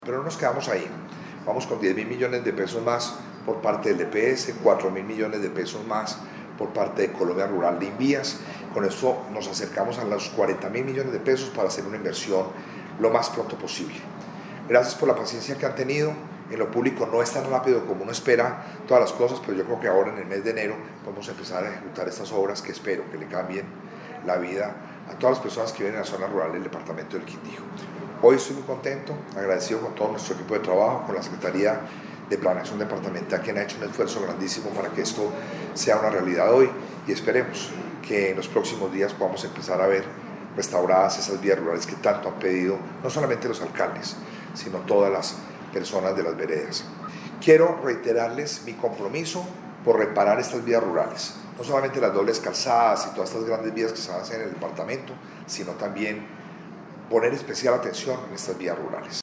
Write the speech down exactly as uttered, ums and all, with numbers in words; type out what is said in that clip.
Pero no nos quedamos ahí, vamos con diez mil millones de pesos más por parte del D P S, cuatro mil millones de pesos más por parte de Colombia Rural de Invías. Con esto nos acercamos a los cuarenta mil millones de pesos para hacer una inversión lo más pronto posible. Gracias por la paciencia que han tenido. En lo público no es tan rápido como uno espera todas las cosas, pero yo creo que ahora en el mes de enero podemos empezar a ejecutar estas obras que espero que le cambien la vida a todas las personas que viven en la zona rural del departamento del Quindío. Hoy estoy muy contento, agradecido con todo nuestro equipo de trabajo, con la Secretaría de Planeación Departamental, que han hecho un esfuerzo grandísimo para que esto sea una realidad hoy, y esperemos que en los próximos días podamos empezar a ver restauradas esas vías rurales que tanto han pedido, no solamente los alcaldes, sino todas las personas de las veredas. Quiero reiterarles mi compromiso por reparar estas vías rurales, no solamente las dobles calzadas y todas estas grandes vías que se van a hacer en el departamento, sino también poner especial atención en estas vías rurales.